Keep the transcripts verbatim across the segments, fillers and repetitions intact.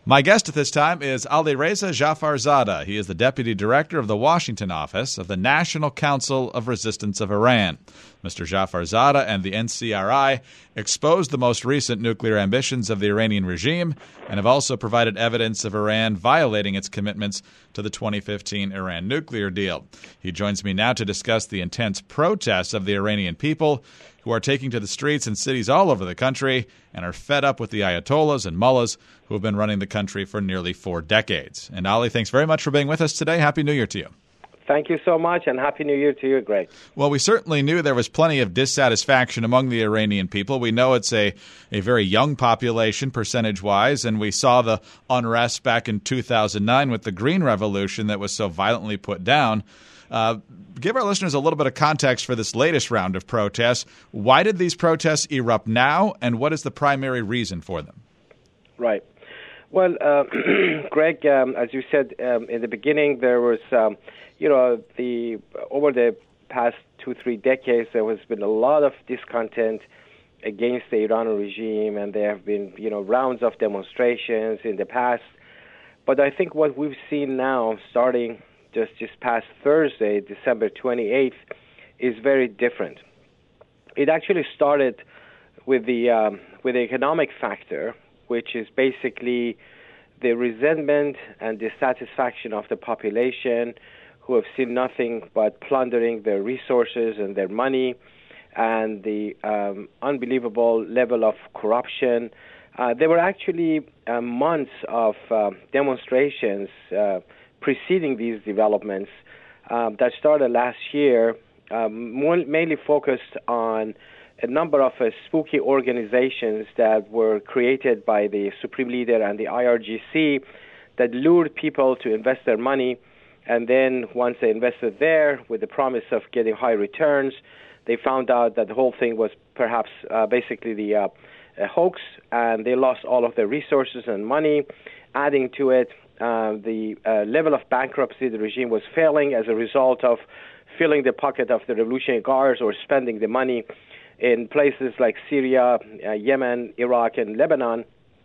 My guest at this time is Alireza Jafarzadeh. He is the Deputy Director of the Washington office of the National Council of Resistance of Iran. Mister Jafarzadeh and the N C R I exposed the most recent nuclear ambitions of the Iranian regime and have also provided evidence of Iran violating its commitments to the twenty fifteen Iran nuclear deal. He joins me now to discuss the intense protests of the Iranian people who are taking to the streets in cities all over the country and are fed up with the ayatollahs and mullahs who have been running the country for nearly four decades. And Ali, thanks very much for being with us today. Happy New Year to you. Thank you so much, and Happy New Year to you, Greg. Well, we certainly knew there was plenty of dissatisfaction among the Iranian people. We know it's a, a very young population percentage-wise, and we saw the unrest back in two thousand nine with the Green Revolution that was so violently put down. Uh, give our listeners a little bit of context for this latest round of protests. Why did these protests erupt now, and what is the primary reason for them? Right. Well, uh, Greg, um, as you said um, in the beginning, there was, um, you know, the over the past two, three decades, there has been a lot of discontent against the Iranian regime, and there have been, you know, rounds of demonstrations in the past. But I think what we've seen now, starting just just past Thursday, December twenty-eighth, is very different. It actually started with the um, with the economic factor, which is basically the resentment and dissatisfaction of the population who have seen nothing but plundering their resources and their money, and the um, unbelievable level of corruption. Uh, there were actually uh, months of uh, demonstrations uh, preceding these developments um, that started last year, um, more, mainly focused on a number of uh, spooky organizations that were created by the Supreme Leader and the I R G C that lured people to invest their money, and then once they invested there with the promise of getting high returns, they found out that the whole thing was perhaps uh, basically the uh, a hoax, and they lost all of their resources and money. Adding to it, uh, the uh, level of bankruptcy, the regime was failing as a result of filling the pocket of the Revolutionary Guards or spending the money in places like Syria, uh, Yemen, Iraq, and Lebanon.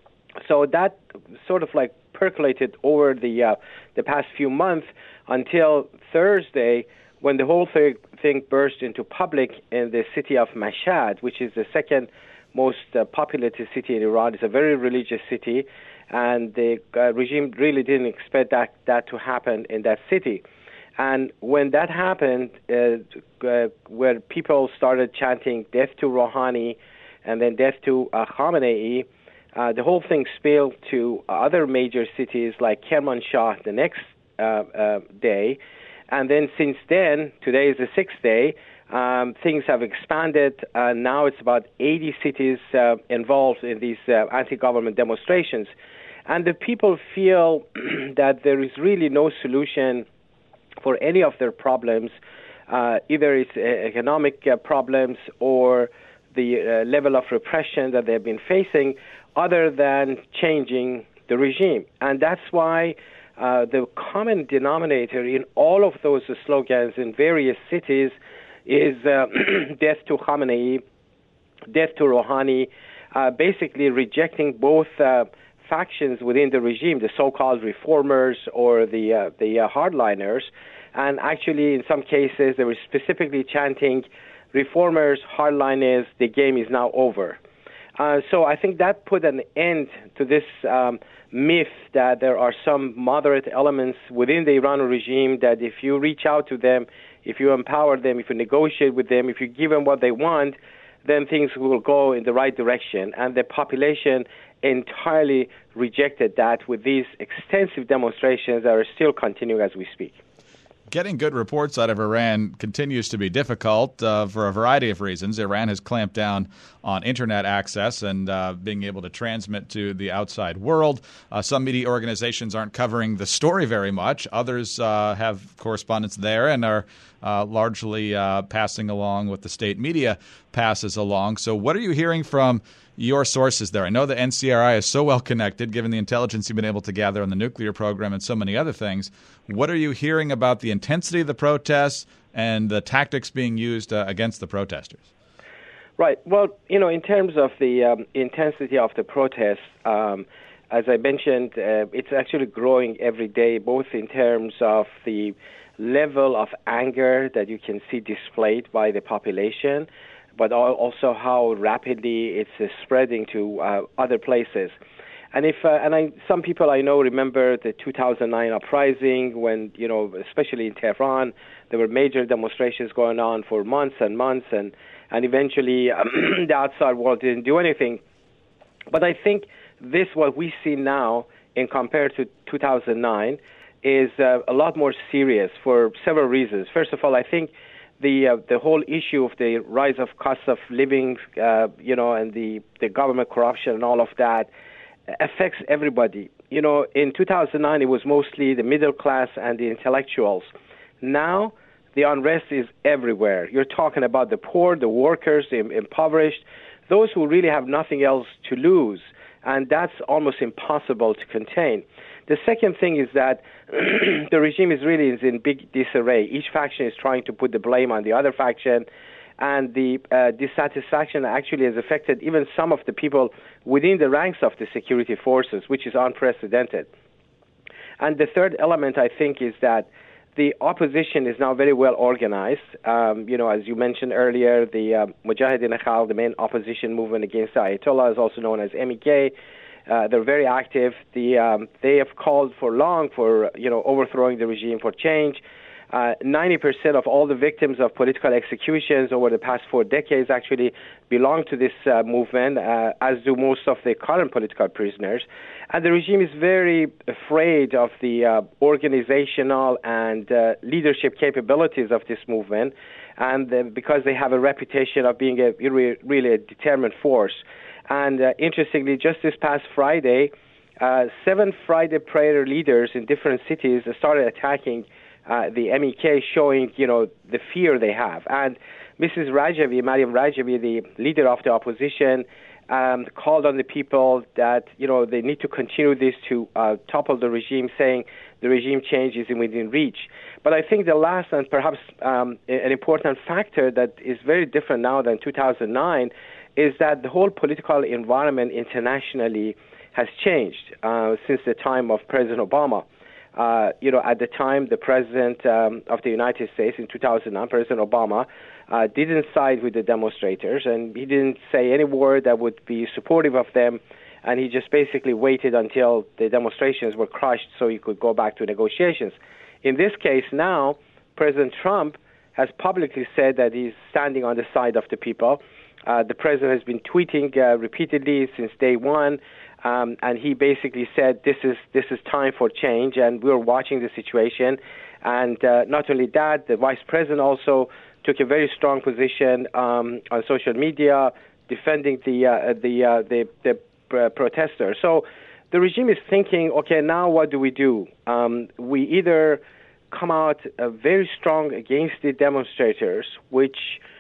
So that sort of like percolated over the uh, the past few months until Thursday, when the whole thing, thing burst into public in the city of Mashhad, which is the second most uh, populated city in Iran. It's a very religious city, and the uh, regime really didn't expect that, that to happen in that city. And when that happened, uh, uh, where people started chanting death to Rouhani and then death to uh, Khamenei, uh, the whole thing spilled to other major cities like Kermanshah the next uh, uh, day. And then since then, today is the sixth day, um, things have expanded. Uh, now it's about eighty cities uh, involved in these uh, anti-government demonstrations. And the people feel that there is really no solution for any of their problems. Uh, either it's uh, economic uh, problems or the uh, level of repression that they've been facing, other than changing the regime. And that's why uh, the common denominator in all of those slogans in various cities is uh, death to Khamenei, death to Rouhani, uh, basically rejecting both uh, factions within the regime, the so-called reformers or the uh, the uh, hardliners. And actually, in some cases, they were specifically chanting, reformers, hardliners, the game is now over. Uh, so I think that put an end to this um, myth that there are some moderate elements within the Iranian regime that if you reach out to them, if you empower them, if you negotiate with them, if you give them what they want, then things will go in the right direction. And the population entirely rejected that with these extensive demonstrations that are still continuing as we speak. Getting good reports out of Iran continues to be difficult uh, for a variety of reasons. Iran has clamped down on Internet access and uh, being able to transmit to the outside world. Uh, some media organizations aren't covering the story very much. Others uh, have correspondents there and are uh, largely uh, passing along what the state media passes along. So what are you hearing from your sources there? I know the N C R I is so well connected, given the intelligence you've been able to gather on the nuclear program and so many other things. What are you hearing about the intensity of the protests and the tactics being used uh, against the protesters? Right. Well, you know, in terms of the um, intensity of the protests, um, as I mentioned, uh, it's actually growing every day, both in terms of the level of anger that you can see displayed by the population, but also how rapidly it's uh, spreading to uh, other places. And if uh, and I, some people I know remember the two thousand nine uprising when, you know, especially in Tehran, there were major demonstrations going on for months and months, and and eventually um, the outside world didn't do anything. But I think this, what we see now, in compared to two thousand nine, is uh, a lot more serious for several reasons. First of all, I think the uh, the whole issue of the rise of cost of living, uh, you know, and the, the government corruption and all of that affects everybody. You know, in two thousand nine, it was mostly the middle class and the intellectuals. Now, the unrest is everywhere. You're talking about the poor, the workers, the impoverished, those who really have nothing else to lose, and that's almost impossible to contain. The second thing is that the regime is really is in big disarray. Each faction is trying to put the blame on the other faction, and the uh, dissatisfaction actually has affected even some of the people within the ranks of the security forces, which is unprecedented. And the third element, I think, is that the opposition is now very well organized. Um, you know, as you mentioned earlier, the uh, Mujahideen Khalq, the main opposition movement against the Ayatollah, is also known as M E K. Uh, they're very active. The, um, they have called for long for, you know, overthrowing the regime, for change. Uh, ninety percent of all the victims of political executions over the past four decades actually belong to this uh, movement, uh, as do most of the current political prisoners. And the regime is very afraid of the uh, organizational and uh, leadership capabilities of this movement, and uh, because they have a reputation of being a really a determined force. And uh, interestingly, just this past Friday, uh, seven Friday prayer leaders in different cities started attacking uh, the M E K, showing, you know, the fear they have. And Missus Rajavi, Mariam Rajavi, the leader of the opposition, um, called on the people that, you know, they need to continue this to uh, topple the regime, saying the regime change is within reach. But I think the last and perhaps um, an important factor that is very different now than two thousand nine is that the whole political environment internationally has changed uh, since the time of President Obama. Uh, you know, at the time, the president um, of the United States in two thousand nine, President Obama, uh, didn't side with the demonstrators, and he didn't say any word that would be supportive of them, and he just basically waited until the demonstrations were crushed so he could go back to negotiations. In this case now, President Trump has publicly said that he's standing on the side of the people. Uh, the president has been tweeting uh, repeatedly since day one, um, and he basically said this is this is time for change, and we're watching the situation. And uh, not only that, the vice president also took a very strong position um, on social media, defending the uh, the uh, the, the uh, protesters. So the regime is thinking, okay, now what do we do? Um, we either come out uh, very strong against the demonstrators, which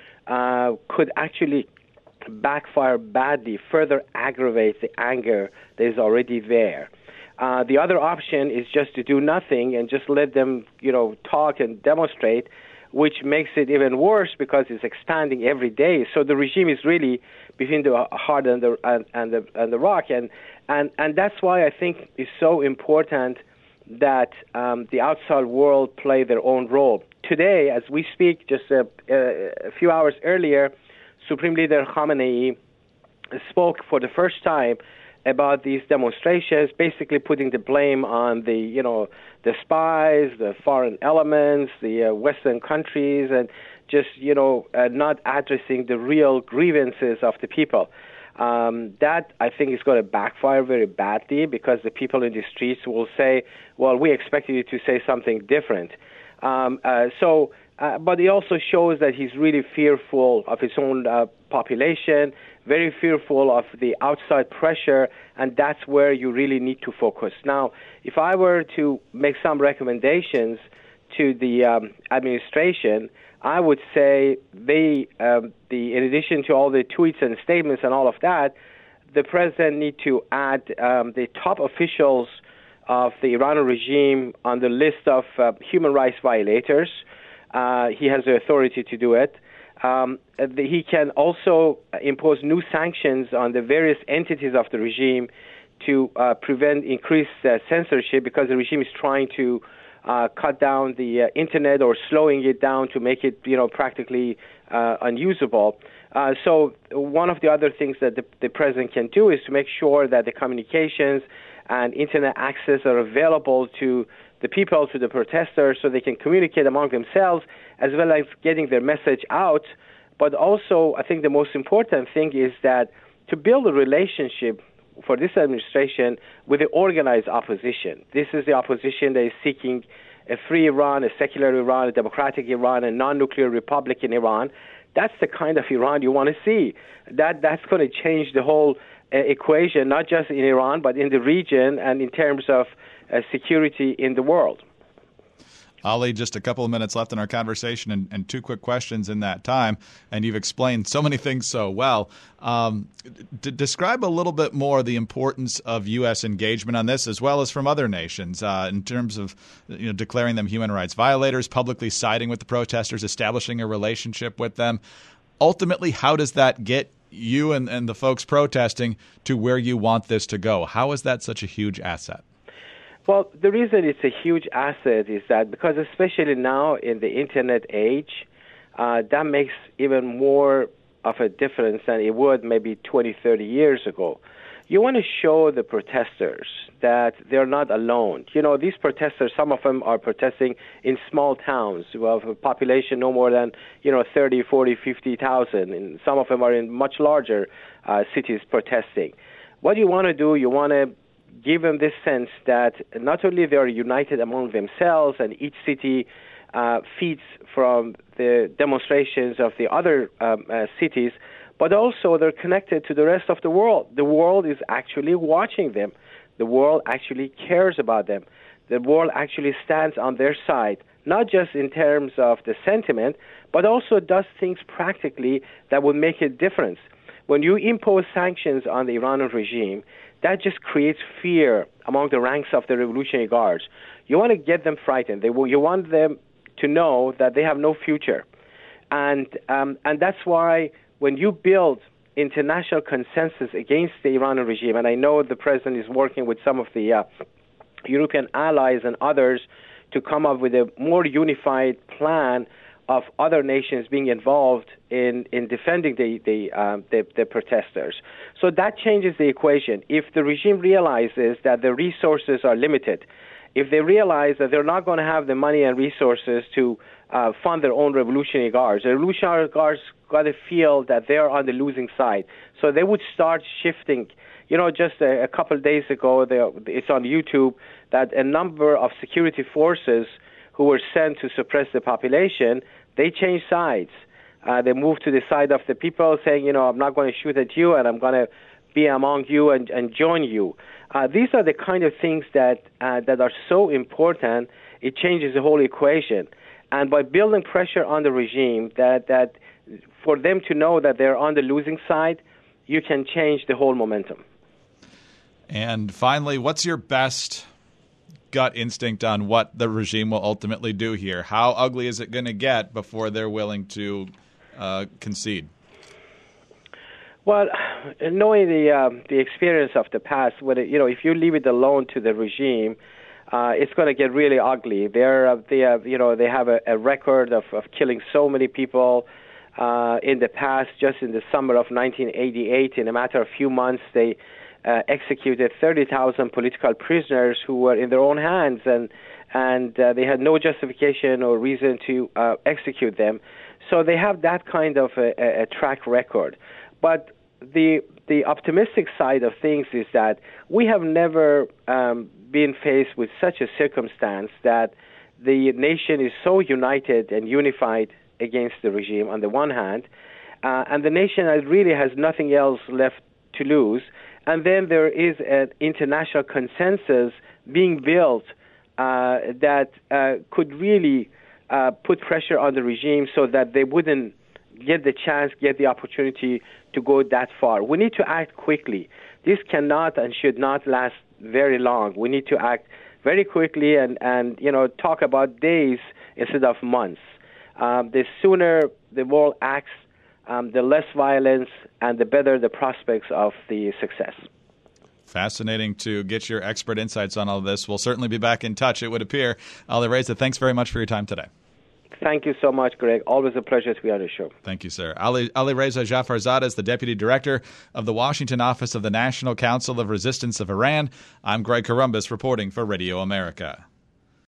uh, could actually backfire badly, further aggravate the anger that is already there. Uh, the other option is just to do nothing and just let them, you know, talk and demonstrate, which makes it even worse because it's expanding every day. So the regime is really between the hard and the and, and the and the rock, and and and that's why I think it's so important that um, the outside world play their own role. Today, as we speak, just a, a few hours earlier, Supreme Leader Khamenei spoke for the first time about these demonstrations, basically putting the blame on the, you know, the spies, the foreign elements, the uh, Western countries, and just, you know, uh, not addressing the real grievances of the people. Um, that, I think, is going to backfire very badly because the people in the streets will say, well, we expected you to say something different. Um, uh, so, uh, but it also shows that he's really fearful of his own uh, population, very fearful of the outside pressure, and that's where you really need to focus. Now, if I were to make some recommendations to the um, administration, I would say they, um, the in addition to all the tweets and statements and all of that, the president need to add um, the top officials of the Iranian regime on the list of uh, human rights violators. Uh, he has the authority to do it. Um, the, he can also impose new sanctions on the various entities of the regime to uh, prevent increased uh, censorship, because the regime is trying to uh, cut down the uh, internet or slowing it down to make it, you know, practically uh, unusable. Uh, so one of the other things that the, the president can do is to make sure that the communications and internet access are available to the people, to the protesters, so they can communicate among themselves, as well as getting their message out. But also, I think the most important thing is that to build a relationship for this administration with the organized opposition. This is the opposition that is seeking a free Iran, a secular Iran, a democratic Iran, a non-nuclear republic in Iran. That's the kind of Iran you want to see. That that's going to change the whole uh, equation, not just in Iran, but in the region and in terms of uh, security in the world. Ali, just a couple of minutes left in our conversation, and, and two quick questions in that time. And you've explained so many things so well. Um, d- describe a little bit more the importance of U S engagement on this, as well as from other nations, uh, in terms of you know, declaring them human rights violators, publicly siding with the protesters, establishing a relationship with them. Ultimately, how does that get you and, and the folks protesting to where you want this to go? How is that such a huge asset? Well, the reason it's a huge asset is that because especially now in the internet age, uh, that makes even more of a difference than it would maybe twenty, thirty years ago. You want to show the protesters that they're not alone. You know, these protesters, some of them are protesting in small towns who have a population no more than, you know, thirty, forty, fifty thousand. And some of them are in much larger uh, cities protesting. What you want to do, you want to give them this sense that not only they are united among themselves and each city uh, feeds from the demonstrations of the other um, uh, cities, but also they're connected to the rest of the world. The world is actually watching them. The world actually cares about them. The world actually stands on their side, not just in terms of the sentiment, but also does things practically that will make a difference. When you impose sanctions on the Iranian regime, that just creates fear among the ranks of the Revolutionary Guards. You want to get them frightened. They will, you want them to know that they have no future. And um, and that's why when you build international consensus against the Iranian regime, and I know the president is working with some of the uh, European allies and others to come up with a more unified plan of other nations being involved in, in defending the the, um, the the protesters. So that changes the equation. If the regime realizes that the resources are limited, if they realize that they're not going to have the money and resources to uh, fund their own Revolutionary Guards, the Revolutionary Guards got to feel that they're on the losing side. So they would start shifting. You know, just a, a couple of days ago, they, it's on YouTube, that a number of security forces who were sent to suppress the population, they changed sides. Uh, they moved to the side of the people, saying, you know, I'm not going to shoot at you, and I'm going to be among you and, and join you. Uh, these are the kind of things that uh, that are so important. It changes the whole equation. And by building pressure on the regime, that that for them to know that they're on the losing side, you can change the whole momentum. And finally, what's your best gut instinct on what the regime will ultimately do here? How ugly is it going to get before they're willing to uh, concede? Well, knowing the um, the experience of the past, when it, you know, if you leave it alone to the regime, uh, it's going to get really ugly. They're uh, they have you know they have a, a record of, of killing so many people uh, in the past. Just in the summer of nineteen eighty-eight, in a matter of few months, they Uh, executed thirty thousand political prisoners who were in their own hands, and and uh, they had no justification or reason to uh, execute them. So they have that kind of a, a track record. But the the optimistic side of things is that we have never um, been faced with such a circumstance that the nation is so united and unified against the regime on the one hand, uh, and the nation really has nothing else left to lose. And then there is an international consensus being built uh, that uh, could really uh, put pressure on the regime so that they wouldn't get the chance, get the opportunity to go that far. We need to act quickly. This cannot and should not last very long. We need to act very quickly and, and you know, talk about days instead of months. Um, the sooner the world acts, Um, the less violence and the better the prospects of the success. Fascinating to get your expert insights on all of this. We'll certainly be back in touch, it would appear. Ali Reza, thanks very much for your time today. Thank you so much, Greg. Always a pleasure to be on the show. Thank you, sir. Ali, Ali Reza Jafarzadeh is the Deputy Director of the Washington Office of the National Council of Resistance of Iran. I'm Greg Corombos reporting for Radio America.